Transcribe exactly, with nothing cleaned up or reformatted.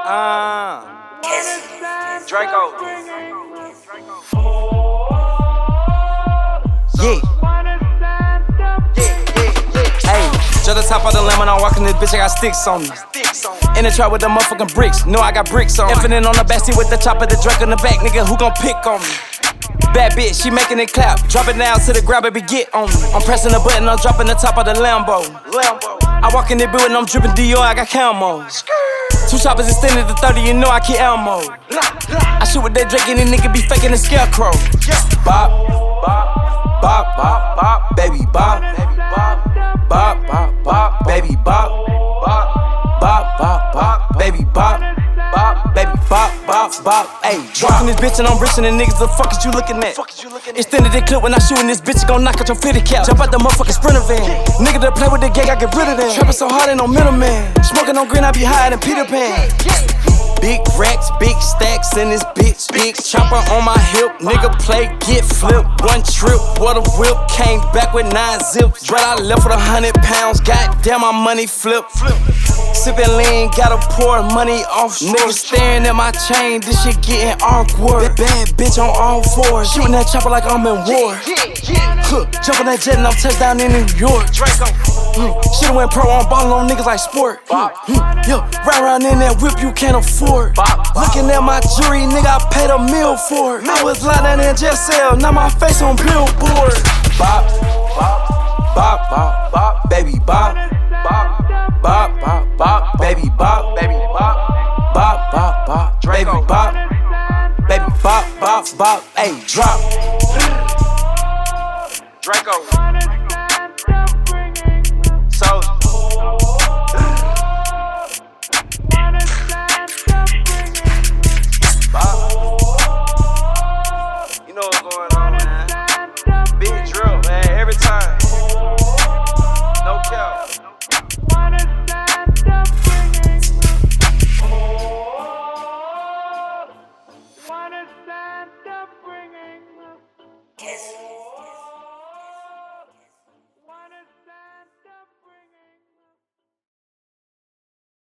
Uh, Draco. Yeah. Hey, just the top of the lemon, I'm walking this bitch, I got sticks on me. In the trap with the motherfucking bricks, know I got bricks on me. Infinite on the backseat with the chopper, the Drake in the back, nigga, who gon' pick on me? Bad bitch, she making it clap, drop it down to the ground, baby, get on me. I'm pressing the button, I'm dropping the top of the Lambo. I walk in the building, I'm dripping Dior, I got camo. Two choppers extended to thirty, you know I keep ammo. I shoot with that Drake and this nigga be faking the scarecrow. Bop, bop, bop, bop, bop, baby bop, bop, bop, bop, bop, baby bop, bop, bop, bop, bop, baby bop, bop, baby bop, bop, bop. Ayy, walking this bitch and I'm rich and the niggas, the fuck is you looking at? Extended the clip when I shoot in this bitch, gon' knock out your fitted cap. Jump out the motherfucking Sprinter van. Nigga that play with the gang, I get rid of them. Trapping so hard, ain't no middleman. Smoking on green, I be higher than Peter Pan. Big racks, big stacks in this bitch. Big chopper on my hip, nigga play, get flipped. One trip, what a whip, came back with nine zips. But I left with a hundred pounds, goddamn my money flip. Sippin' lean, gotta pour money off. Niggas staring at my chain, this shit getting awkward. Bad bitch on all fours, shooting that chopper like I'm in war. Huh, jumping that jet and I'm touchdown in New York. Mm, Shoulda went pro on ballin' on niggas like sport. Mm, mm, yo, ride around in that whip you can't afford. Looking at my jewelry, nigga, I paid a meal for it. I was lying in jail cell, now my face on billboard. Bop, bop, bop, bop, bop, baby bop, bop, bop, bop, bop, baby bop, baby bop, bop, bop, bop, baby bop, baby bop, bop, bop, ayy, drop. Draco. So. You know what's going on, man. Big drill, man, every time. No cap. Wanna stand up bringing